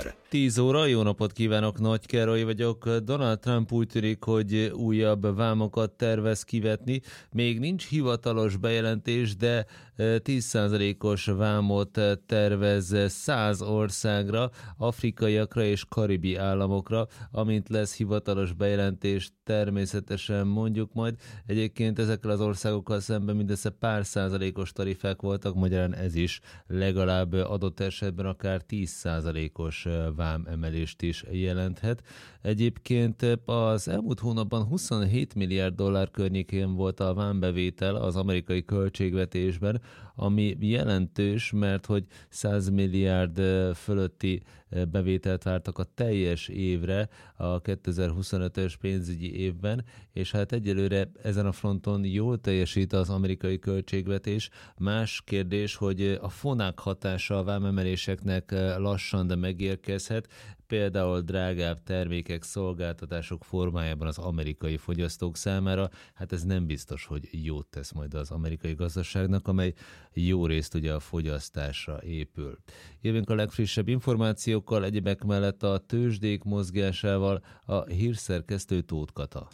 Gábor. 10 óra, jó napot kívánok, Nagy Károly vagyok. Donald Trump úgy tűnik, hogy újabb vámokat tervez kivetni. Még nincs hivatalos bejelentés, de 10%-os vámot tervez 100 országra, afrikaiakra és karibi államokra. Amint lesz hivatalos bejelentés, természetesen mondjuk majd. Egyébként ezekkel az országokkal szemben mindössze pár százalékos tarifák voltak, magyarán ez is legalább adott esetben akár 10%-os vámemelést is jelenthet. Egyébként az elmúlt hónapban 27 milliárd dollár környékén volt a vámbevétel az amerikai költségvetésben, ami jelentős, mert hogy 100 milliárd fölötti bevételt vártak a teljes évre a 2025-ös pénzügyi évben, és hát egyelőre ezen a fronton jól teljesít az amerikai költségvetés. Más kérdés, hogy a fonák hatása a vámemeléseknek lassan, de megérkezhet, például drágább termékek, szolgáltatások formájában az amerikai fogyasztók számára. Hát ez nem biztos, hogy jót tesz majd az amerikai gazdaságnak, amely jó részt ugye a fogyasztásra épül. Jövünk a legfrissebb információkkal, egyebek mellett a tőzsdék mozgásával, a hírszerkesztő Tóth Kata.